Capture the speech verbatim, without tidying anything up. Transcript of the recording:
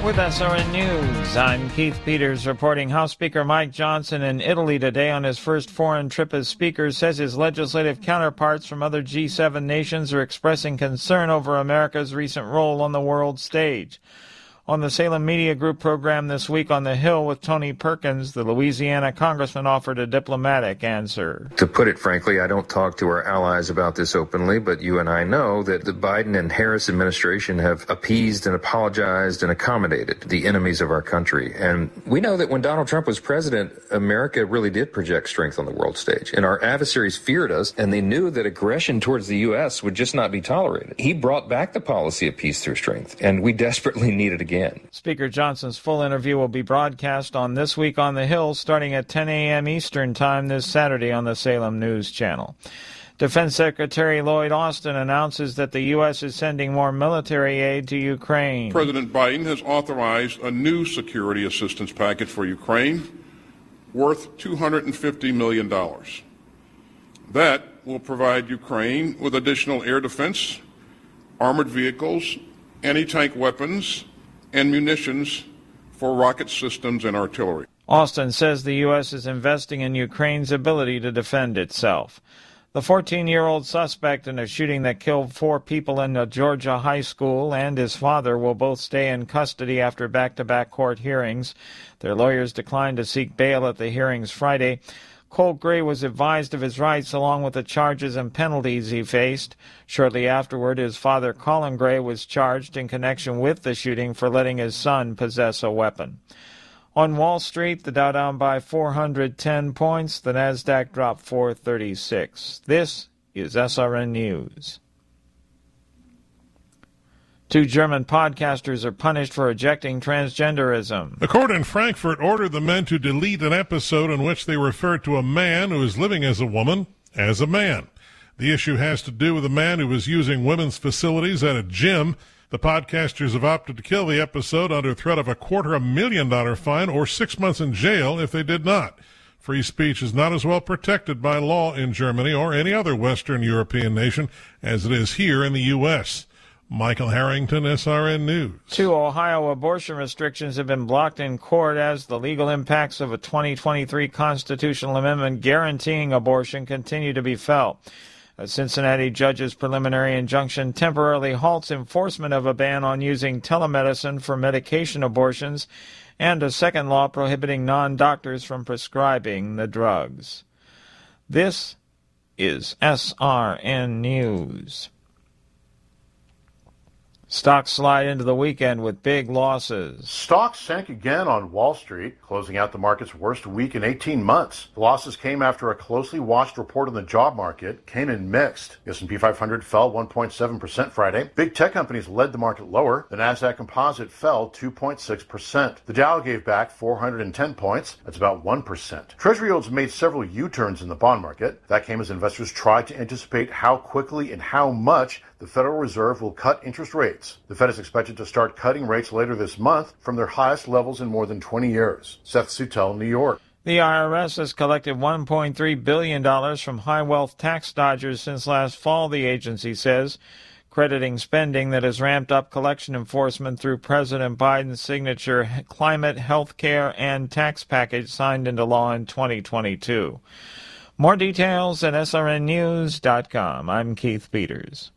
With S R N News, I'm Keith Peters reporting. House Speaker Mike Johnson in Italy today on his first foreign trip as Speaker says his legislative counterparts from other G seven nations are expressing concern over America's recent role on the world stage. On the Salem Media Group program this week on the Hill with Tony Perkins, the Louisiana congressman offered a diplomatic answer. To put it frankly, I don't talk to our allies about this openly, but you and I know that the Biden and Harris administration have appeased and apologized and accommodated the enemies of our country. And we know that when Donald Trump was president, America really did project strength on the world stage. And our adversaries feared us, and they knew that aggression towards the U S would just not be tolerated. He brought back the policy of peace through strength, and we desperately need it again. Speaker Johnson's full interview will be broadcast on This Week on the Hill starting at ten a.m. Eastern Time this Saturday on the Salem News Channel. Defense Secretary Lloyd Austin announces that the U S is sending more military aid to Ukraine. President Biden has authorized a new security assistance package for Ukraine worth two hundred fifty million dollars. That will provide Ukraine with additional air defense, armored vehicles, anti-tank weapons, and munitions for rocket systems and artillery. Austin says the U S is investing in Ukraine's ability to defend itself. The fourteen-year-old suspect in a shooting that killed four people in a Georgia high school and his father will both stay in custody after back-to-back court hearings. Their lawyers declined to seek bail at the hearings Friday. Colt Gray was advised of his rights along with the charges and penalties he faced. Shortly afterward, his father, Colin Gray, was charged in connection with the shooting for letting his son possess a weapon. On Wall Street, the Dow down by four hundred ten points. The Nasdaq dropped four thirty-six. This is S R N News. Two German podcasters are punished for ejecting transgenderism. A court in Frankfurt ordered the men to delete an episode in which they referred to a man who is living as a woman as a man. The issue has to do with a man who was using women's facilities at a gym. The podcasters have opted to kill the episode under threat of a quarter a million dollar fine or six months in jail if they did not. Free speech is not as well protected by law in Germany or any other Western European nation as it is here in the U S Michael Harrington, S R N News. Two Ohio abortion restrictions have been blocked in court as the legal impacts of a twenty twenty-three constitutional amendment guaranteeing abortion continue to be felt. A Cincinnati judge's preliminary injunction temporarily halts enforcement of a ban on using telemedicine for medication abortions and a second law prohibiting non-doctors from prescribing the drugs. This is S R N News. Stocks slide into the weekend with big losses. Stocks sank again on Wall Street, closing out the market's worst week in eighteen months. The losses came after a closely watched report on the job market came in mixed. The S and P five hundred fell one point seven percent Friday. Big tech companies led the market lower. The Nasdaq Composite fell two point six percent. The Dow gave back four hundred ten points. That's about one percent. Treasury yields made several U-turns in the bond market. That came as investors tried to anticipate how quickly and how much the Federal Reserve will cut interest rates. The Fed is expected to start cutting rates later this month from their highest levels in more than twenty years. Seth Sutel, New York. The I R S has collected one point three billion dollars from high-wealth tax dodgers since last fall, the agency says, crediting spending that has ramped up collection enforcement through President Biden's signature climate, health care, and tax package signed into law in twenty twenty-two. More details at S R N news dot com. I'm Keith Peters.